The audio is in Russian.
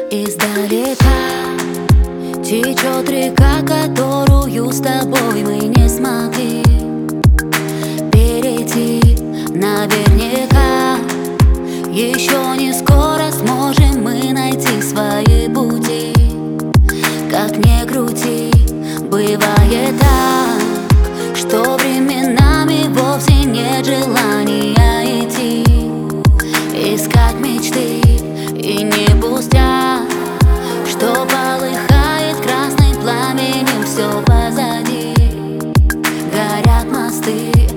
Издалека течет река, которую с тобой мы не смогли перейти. Наверняка еще не скоро сможем мы найти свои пути. Как ни крути, бывает так, что временами вовсе нет желания идти, искать мечты. И не пустяк, что полыхает красным пламенем, все позади, горят мосты.